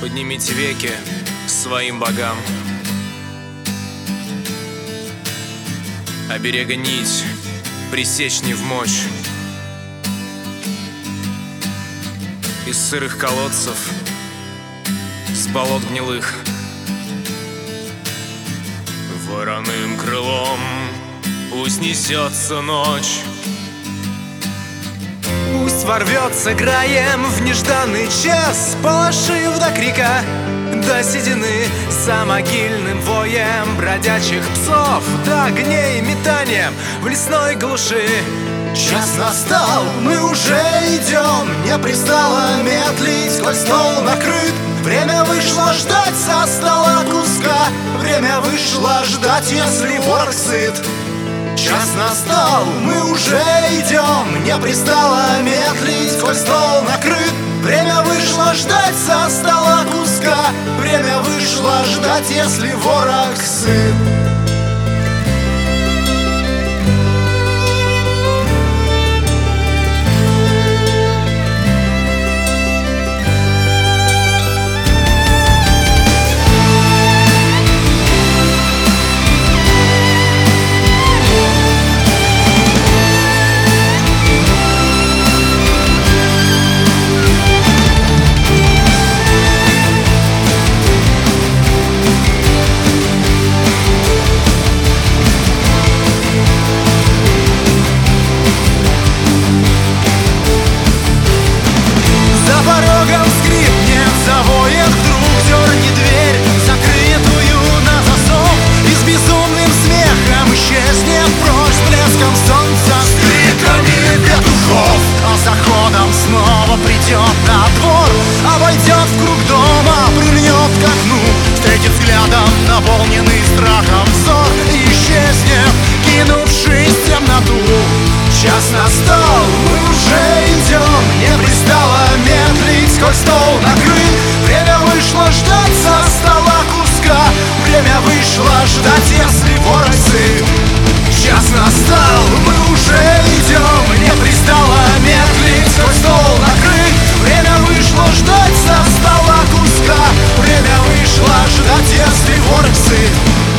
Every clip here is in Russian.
Поднимите веки к своим богам. Оберега нить пресечь не в мочь. Из сырых колодцев, с болот гнилых, вороным крылом пусть несется ночь. Пусть ворвется краем в нежданный час, полошив до крика, до седины, за могильным воем бродячих псов, до огней метанием в лесной глуши. Час настал, мы уже идем, не пристало медлить, коль стол накрыт. Время вышло ждать со стола куска, время вышло ждать, если ворог сыт. Час настал, мы уже идем, не пристало медлить, коль стол накрыт. Время вышло ждать со стола куска, время вышло ждать, если ворог сыт. Придет на двор, обойдет в круг дома, прильнет к окну, встретит взглядом наполненный страхом взор и исчезнет, кинувшись в темноту. Час настал, мы уже идем, не пристало медлить, коль стол накрыт. Время вышло ждать со стола куска, время вышло ждать, если ворог сыт. Час настал, мы уже идем, не пристало медлить, коль стол накрыт. Время вышло ждать со стола куска, время вышло ждать, если ворог сыт.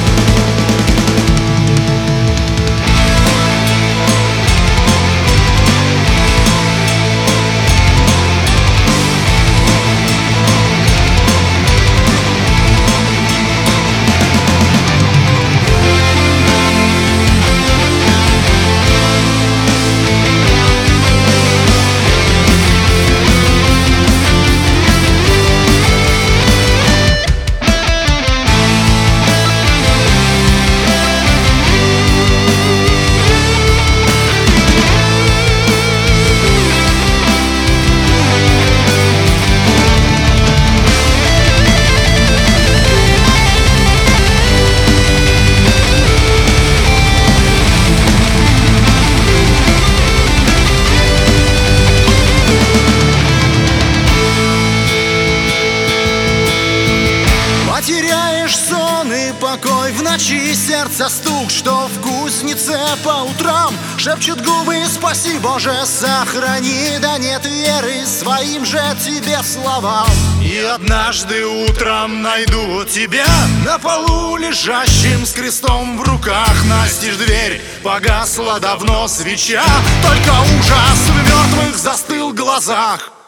Теряешь сон и покой в ночи, сердце стук, что в кузнице по утрам шепчут губы: спаси, Боже, сохрани. Да нет веры своим же тебе словам. И однажды утром найду тебя на полу лежащим с крестом в руках. Настежь дверь, погасла давно свеча, только ужас в мертвых застыл глазах.